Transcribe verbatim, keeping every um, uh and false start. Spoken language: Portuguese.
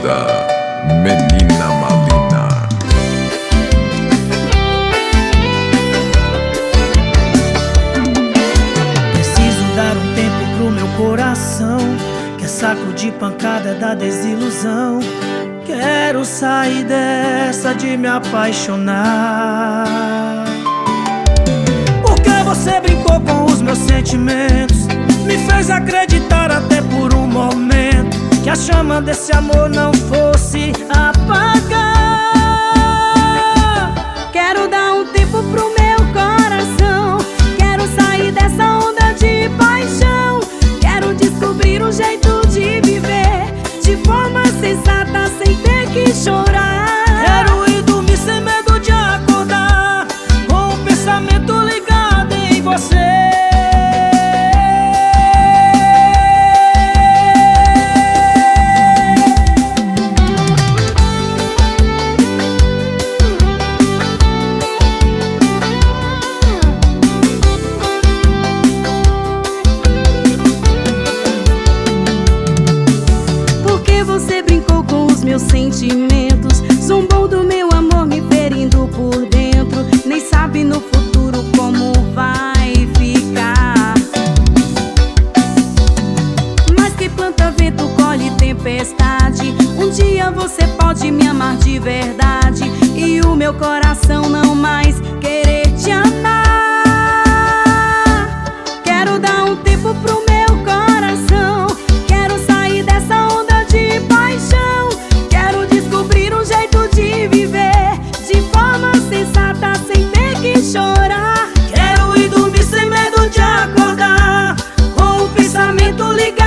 J, Menina Malina. Preciso dar um tempo pro meu coração, que é saco de pancada da desilusão. Quero sair dessa de me apaixonar. Porque você brincou com os meus sentimentos, me fez acreditar até por um momento que a chama desse amor não fosse apagar. Quero dar um tempo pro meu coração, quero sair dessa onda de paixão. Quero descobrir um jeito de viver de forma sensata, sem ter que chorar. Quero ir dormir sem medo de acordar, com o pensamento ligado em você. Você brincou com os meus sentimentos, zombou do meu amor, me ferindo por dentro. Nem sabe no futuro como vai ficar. Mas que planta vento colhe tempestade. Um dia você pode me amar de verdade e o meu coração não mais querer te amar. Quero dar um tempo pro meu coração, quero sair dessa onda de paixão. Quero descobrir um jeito de viver de forma sensata, sem ter que chorar. Quero ir dormir sem medo de acordar, com o pensamento ligado